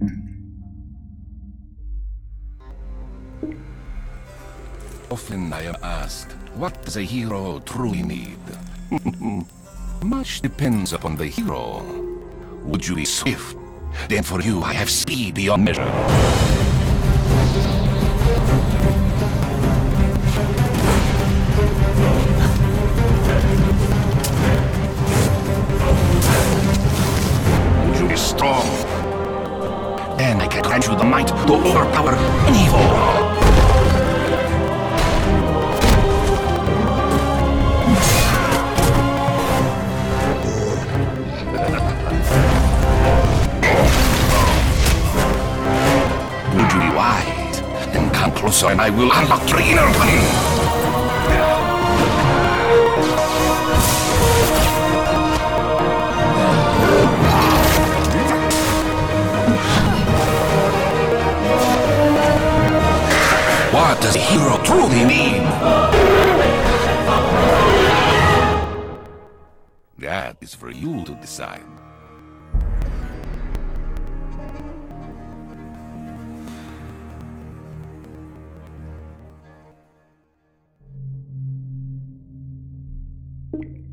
Often I am asked, what does a hero truly need? Much depends upon the hero. Would you be swift? Then for you I have speed beyond measure. Would you be strong? Then I can grant you the might to overpower evil. Would you be wise? Then come closer and I will unlock your inner one. What does a hero truly mean? That is for you to decide. You